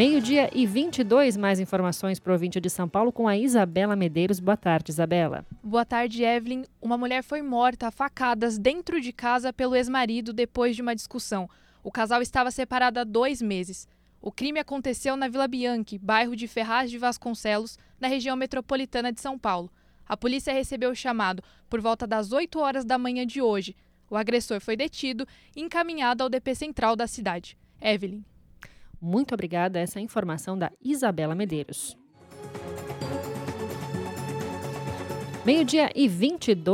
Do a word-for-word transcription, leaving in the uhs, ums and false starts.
Meio-dia e vinte e dois, mais informações para o ouvinte de São Paulo com a Isabela Medeiros. Boa tarde, Isabela. Boa tarde, Evelyn. Uma mulher foi morta a facadas dentro de casa pelo ex-marido depois de uma discussão. O casal estava separado há dois meses. O crime aconteceu na Vila Bianchi, bairro de Ferraz de Vasconcelos, na região metropolitana de São Paulo. A polícia recebeu o chamado por volta das oito horas da manhã de hoje. O agressor foi detido e encaminhado ao D P Central da cidade. Evelyn. Muito obrigada, essa informação da Isabela Medeiros. Meio-dia e vinte e dois.